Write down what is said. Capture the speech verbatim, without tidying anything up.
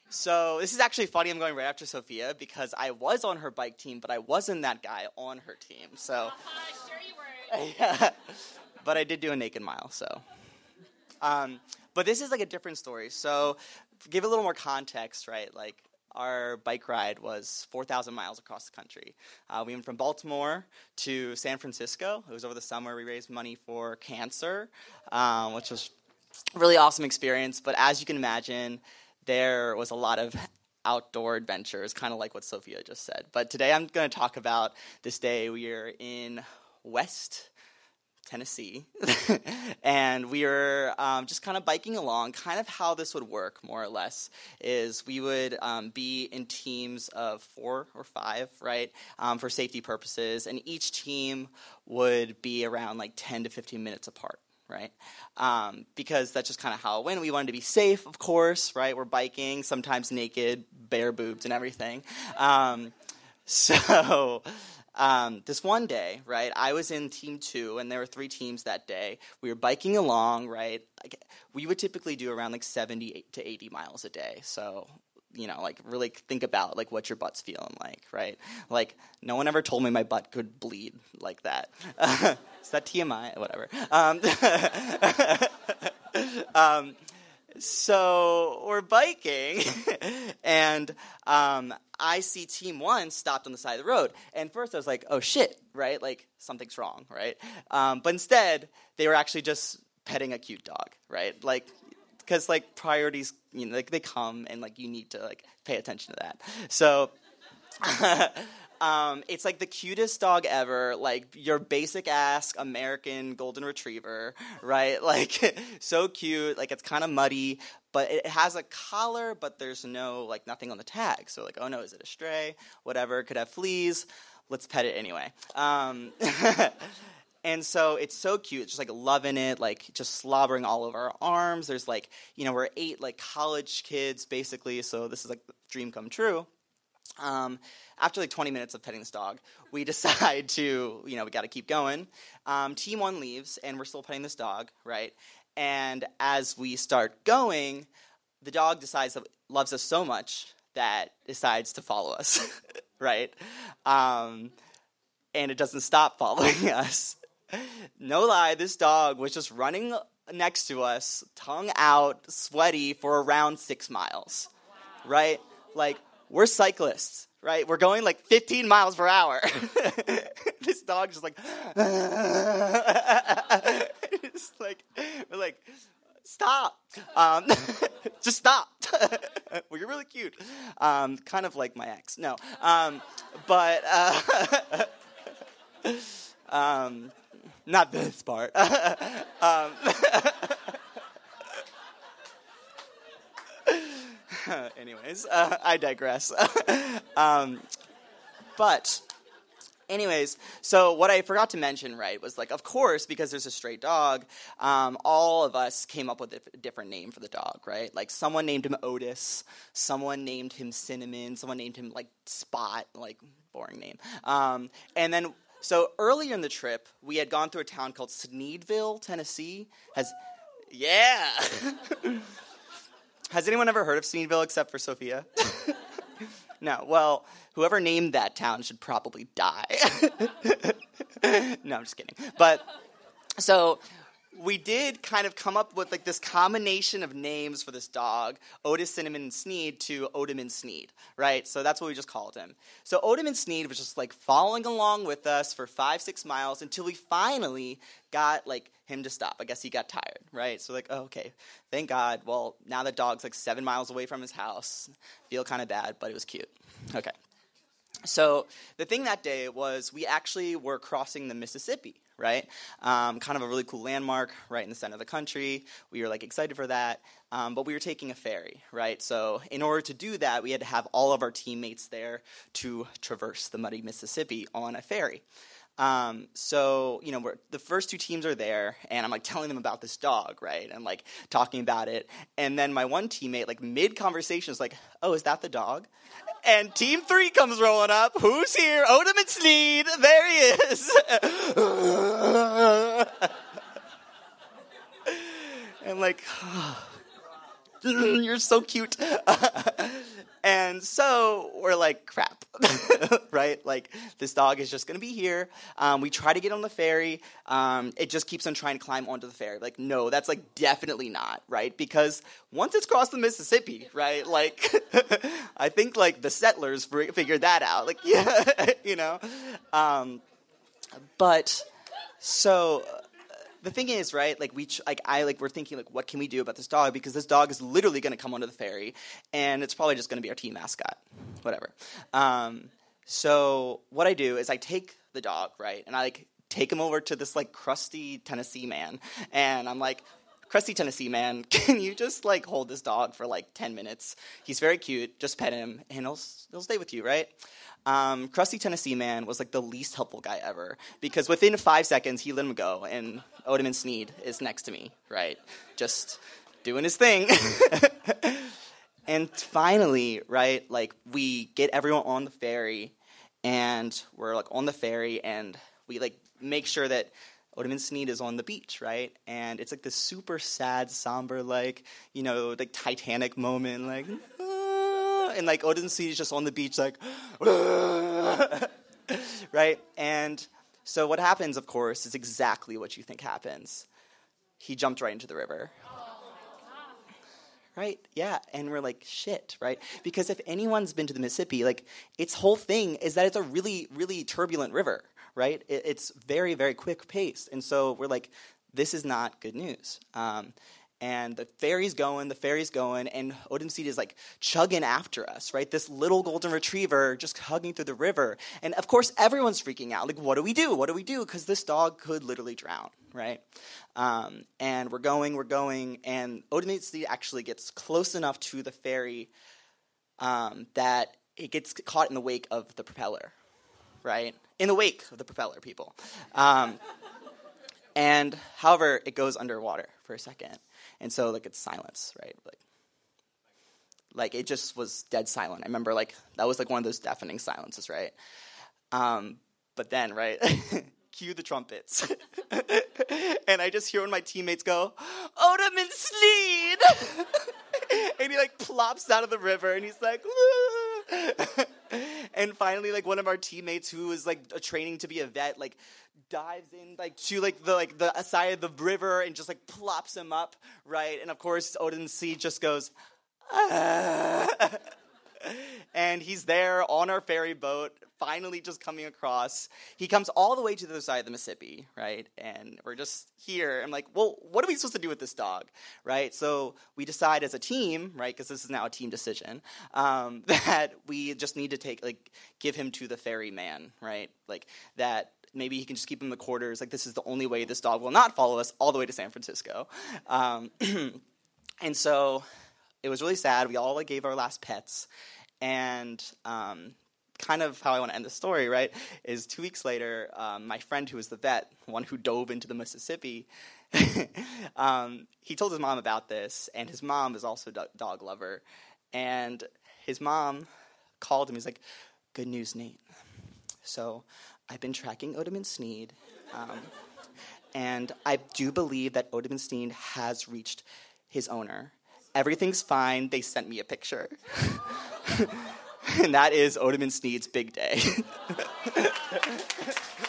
So this is actually funny. I'm going right after Sophia because I was on her bike team, but I wasn't that guy on her team. So, uh-huh, sure you weren't. yeah, but I did do a naked mile. So, um, but this is like a different story. So, to give a little more context, right? Like our bike ride was four thousand miles across the country. Uh, we went from Baltimore to San Francisco. It was over the summer. We raised money for cancer, um, which was a really awesome experience. But as you can imagine, there was a lot of outdoor adventures, kind of like what Sophia just said. But today I'm going to talk about this day. We are in West Tennessee, and we were um, just kind of biking along. Kind of how this would work, more or less, is we would um, be in teams of four or five, right, um, for safety purposes, and each team would be around like ten to fifteen minutes apart. Right, um, because that's just kind of how it went. We wanted to be safe, of course, right? We're biking, sometimes naked, bare boobs and everything. Um, so um, this one day, right, I was in team two, and there were three teams that day. We were biking along, right? Like, we would typically do around like seventy to eighty miles a day. So, you know, like really think about like what your butt's feeling like, right? Like no one ever told me my butt could bleed like that. Is that T M I? Whatever. Um, um, so we're biking, and um, I see team one stopped on the side of the road. And first I was like, oh shit, right? Like something's wrong, right? Um, but instead they were actually just petting a cute dog, right? Like, because like priorities, you know, like they come and like you need to like pay attention to that. So um, it's like the cutest dog ever, like your basic ass American golden retriever, right? Like so cute, like it's kind of muddy, but it has a collar, but there's no like nothing on the tag. So like, oh no, is it a stray? Whatever, could have fleas. Let's pet it anyway. Um, And so it's so cute, just like loving it, like just slobbering all over our arms. There's like, you know, we're eight like college kids basically, so this is like the dream come true. Um, after like twenty minutes of petting this dog, we decide to, you know, we got to keep going. Um, team one leaves, and we're still petting this dog, right? And as we start going, the dog decides that it loves us so much that decides to follow us, right? Um, and it doesn't stop following us. No lie, this dog was just running next to us, tongue out, sweaty, for around six miles, wow. Right? Like, we're cyclists, right? We're going like fifteen miles per hour. This dog just like, it's like, we're like, stop. Um, just stop. Well, you're really cute. Um, kind of like my ex. No. Um, but, uh, um, not this part. um, anyways, uh, I digress. um, but, anyways, so what I forgot to mention, right, was like, of course, because there's a stray dog, um, all of us came up with a different name for the dog, right? Like, someone named him Otis, someone named him Cinnamon, someone named him, like, Spot, like, boring name. Um, and then... So earlier in the trip, we had gone through a town called Sneedville, Tennessee. Has, yeah. Has anyone ever heard of Sneedville except for Sophia? No. Well, whoever named that town should probably die. No, I'm just kidding. But so we did kind of come up with like this combination of names for this dog, Otis, Cinnamon, and Sneed, to Odom and Sneed, right? So that's what we just called him. So Odom and Sneed was just like following along with us for five, six miles until we finally got like him to stop. I guess he got tired, right? So like, oh, okay, thank God. Well, now the dog's like seven miles away from his house. Feel kind of bad, but it was cute. Okay. So the thing that day was we actually were crossing the Mississippi, right? Um, kind of a really cool landmark right in the center of the country. We were like excited for that, um, but we were taking a ferry, right? So in order to do that, we had to have all of our teammates there to traverse the muddy Mississippi on a ferry. Um, so, you know, we're, the first two teams are there, and I'm, like, telling them about this dog, right, and, like, talking about it, and then my one teammate, like, mid-conversation is like, oh, is that the dog? And team three comes rolling up. Who's here? Odom and Sneed. There he is. And, like, you're so cute. And so we're like, crap, right? Like, this dog is just going to be here. Um, we try to get on the ferry. Um, it just keeps on trying to climb onto the ferry. Like, no, that's like definitely not, right? Because once it's crossed the Mississippi, right, like, I think like the settlers figured that out. Like, yeah, you know. Um, but so... The thing is, right, like, we, ch- like, I, like, we're thinking, like, what can we do about this dog? Because this dog is literally going to come onto the ferry, and it's probably just going to be our team mascot, whatever. Um, so what I do is I take the dog, right, and I, like, take him over to this, like, crusty Tennessee man, and I'm like, crusty Tennessee man, can you just, like, hold this dog for, like, ten minutes? He's very cute. Just pet him, and he'll, he'll stay with you, right? Um, crusty Tennessee man was like the least helpful guy ever, because within five seconds he let him go, and Odeman Sneed is next to me, right, just doing his thing. And finally, right, like, we get everyone on the ferry, and we're like on the ferry, and we like make sure that Odeman Sneed is on the beach, right, and it's like this super sad, somber, like, you know, like Titanic moment, like. And, like, Odeman Sneed is just on the beach, like, right? And so what happens, of course, is exactly what you think happens. He jumped right into the river. Right? Yeah. And we're like, shit, right? Because if anyone's been to the Mississippi, like, its whole thing is that it's a really, really turbulent river, right? It, it's very, very quick paced. And so we're like, this is not good news. Um And the ferry's going, the ferry's going, and Odeman Sneed is, like, chugging after us, right? This little golden retriever just hugging through the river. And, of course, everyone's freaking out. Like, what do we do? What do we do? Because this dog could literally drown, right? Um, and we're going, we're going, and Odeman Sneed actually gets close enough to the ferry um, that it gets caught in the wake of the propeller, right? In the wake of the propeller, people. Um, and, however, it goes underwater for a second. And so, like, it's silence, right? Like, like, it just was dead silent. I remember, like, that was, like, one of those deafening silences, right? Um, but then, right, cue the trumpets. And I just hear one of my teammates go, Odeman Sneed! And he, like, plops out of the river, and he's like, woo! And finally, like, one of our teammates who was, like, training to be a vet, like, dives in, like, to, like, the like the side of the river and just, like, plops him up, right? And, of course, Odeman Sneed just goes, ah. And he's there on our ferry boat, finally just coming across. He comes all the way to the other side of the Mississippi, right? And we're just here. I'm like, well, what are we supposed to do with this dog, right? So we decide as a team, right, because this is now a team decision, um, that we just need to take, like, give him to the ferry man, right? Like, that maybe he can just keep him in the quarters. Like, this is the only way this dog will not follow us all the way to San Francisco. Um, and so it was really sad. We all, like, gave our last pets. And um, kind of how I want to end the story, right, is two weeks later, um, my friend who was the vet, one who dove into the Mississippi, um, he told his mom about this, and his mom is also a do- dog lover. And his mom called him. He's like, good news, Nate. So I've been tracking Odeman Sneed, um, and I do believe that Odeman Sneed has reached his owner. Everything's fine. They sent me a picture. And that is Odeman Sneed's big day.